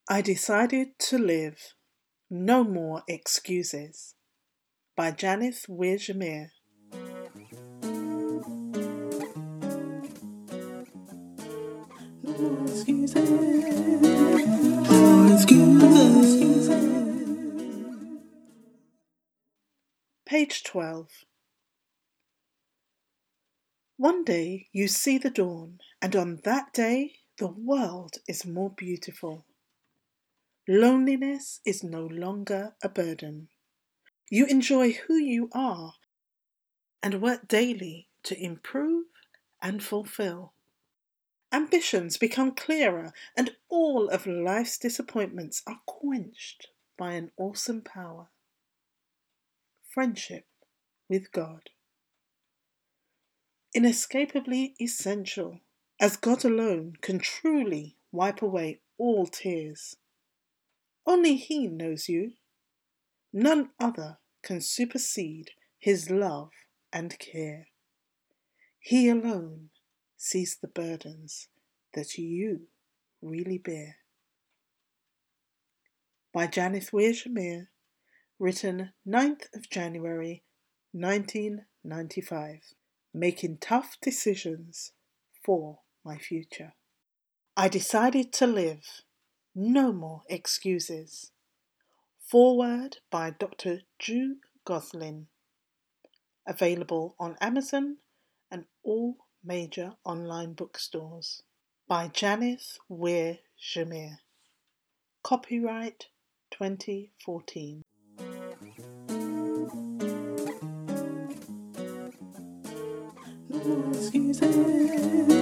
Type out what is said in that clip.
I decided to live. No more excuses. By Janice Weir-Jamir. No excuses. No excuses. Page 12. One day you see the dawn, and on that day the world is more beautiful. Loneliness is no longer a burden. You enjoy who you are and work daily to improve and fulfill. Ambitions become clearer, and all of life's disappointments are quenched by an awesome power: friendship with God. Inescapably essential, as God alone can truly wipe away all tears. Only He knows you. None other can supersede His love and care. He alone sees the burdens that you really bear. By Janice Weir-Jamir, written 9th of January 1995. Making tough decisions for my future. I decided to live. No more excuses. Foreword by Dr. Drew Goslin. Available on Amazon and all major online bookstores. By Janice Weir-Jamir. Copyright 2014. No excuses.